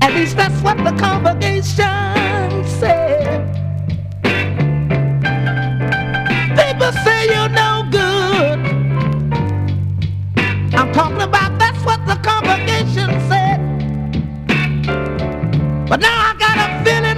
At least that's what the congregation said. People say you're no good. I'm talking about that's what the congregation said. But now I got a feeling